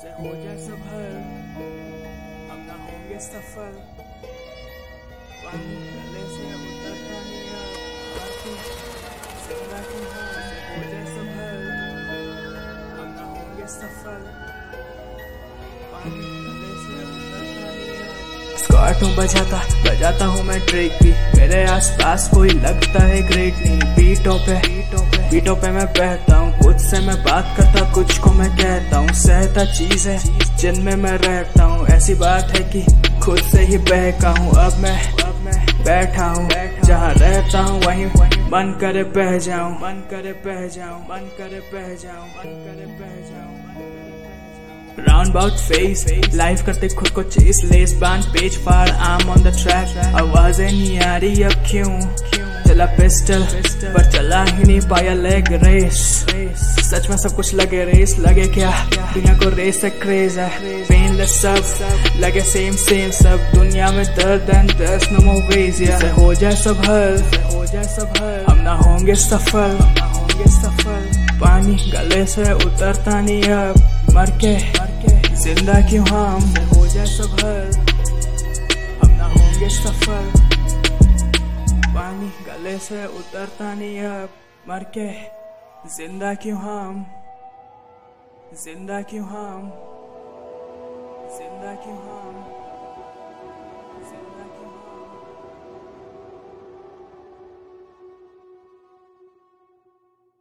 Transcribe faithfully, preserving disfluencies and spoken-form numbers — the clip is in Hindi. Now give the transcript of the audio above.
से हो जाए सफल, हम ना होंगे सफल। पानी गले से उतरता नहीं अब, आके जिंदा की हाँ से हो जाए सफल, हम ना होंगे सफल। पानी गले से उतरता नहीं अब। स्कॉट हूँ बजाता बजाता हूँ मैं ट्रिक भी, मेरे आसपास कोई लगता है ग्रेट नहीं। बीटों पे बीटों पे मैं बहता हूँ, खुद से मैं बात करता, कुछ को मैं कहता हूँ। सहता चीज है जिनमें मैं रहता हूँ, ऐसी बात है कि खुद से ही बहका हूँ। अब मैं अब मैं बैठा हूँ जहाँ रहता हूँ, वहीं मन करे बह जाऊँ, मन करे बह जाऊँ, मन करे बह जाऊँ, मन करे बह जाऊँ। राउंड बाउट फेस लाइफ करते खुद को चेस, लेस बांध पेज फाड़, आम ऑन द ट्रैक। आवाजें नहीं आ रही अब क्यों, चला पिस्टल पर चला ही नहीं पाया लेग रेस। सच में सब कुछ लगे रेस, लगे क्या दुनिया को रेस से क्रेज है। पेनलेस सब लगे सेम सेम सब, दुनिया में दर्द and there's no more ways। से हो जाए सब हल, हो जाए सब हल, हम ना होंगे सफल, ना होंगे सफल। पानी गले से उतरता नहीं अब, मर के जिंदा क्यों हम। से हो जाए सब हल, हम ना होंगे सफल। पानी गले से उतरता नहीं अब, मर के जिंदा क्यों हम, जिंदा क्यों हम, जिंदा क्यों हम।